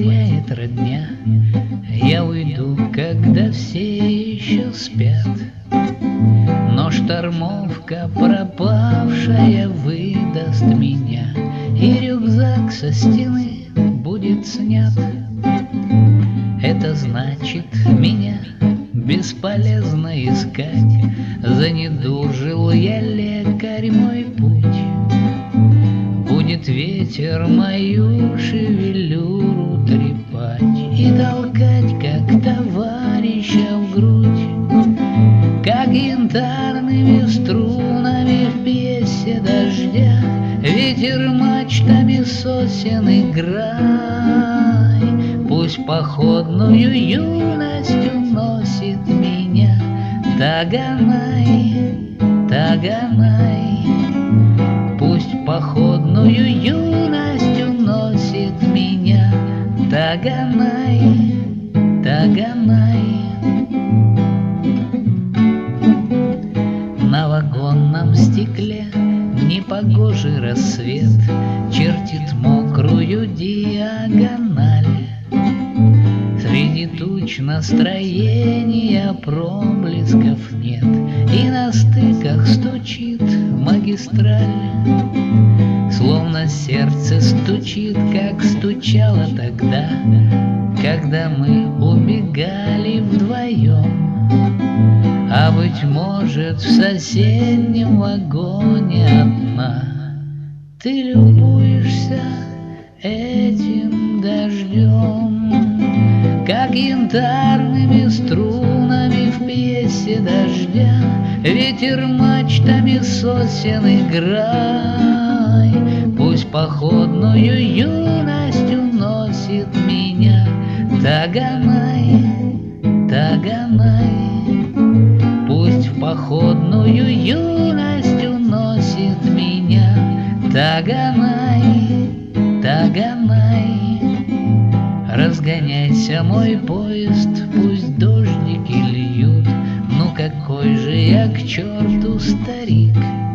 потеряет родня. Я уйду, когда все еще спят, но штормовка пропавшая выдаст меня, и рюкзак со стены будет снят. Это значит, меня бесполезно искать, занедужил я, лекарь, мой путь. Будет ветер мою шевелюру трепать и толкать, как товарища в грудь, как янтарными струнами в пьесе дождя ветер мачтами сосен играй. Пусть походную юность уносит меня, Таганай, Таганай. Пусть походную юность уносит меня, Таганай, Таганай. На вагонном стекле непогожий рассвет чертит мокрую диагональ. Среди туч настроения проблесков нет, и на стыках стучит магистраль. Словно сердце стучит, как стучало тогда, когда мы убегали вдвоем. А быть может, в соседнем вагоне одна ты любуешься этим дождем, как янтарными струнами в пьесе дождя ветер мачтами сосен играй. Пусть походную юность уносит меня, Таганай, Таганай. Пусть в походную юность уносит меня, Таганай, Таганай. Разгоняйся, мой поезд, пусть дождики льют, ну какой же я к черту старик.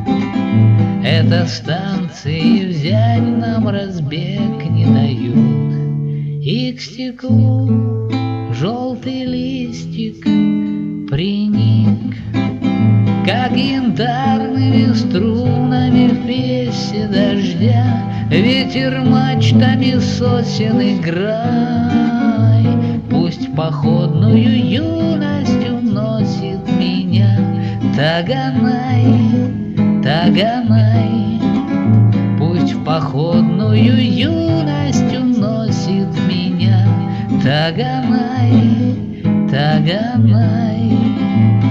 Это станции взять нам разбег не дают, и к стеклу желтый листик приник, как янтарными струнами в пьесе дождя ветер мачтами сосен играй. Пусть походную юность уносит меня, Таганай, Таганай. Пусть в походную юность уносит меня, Таганай, Таганай.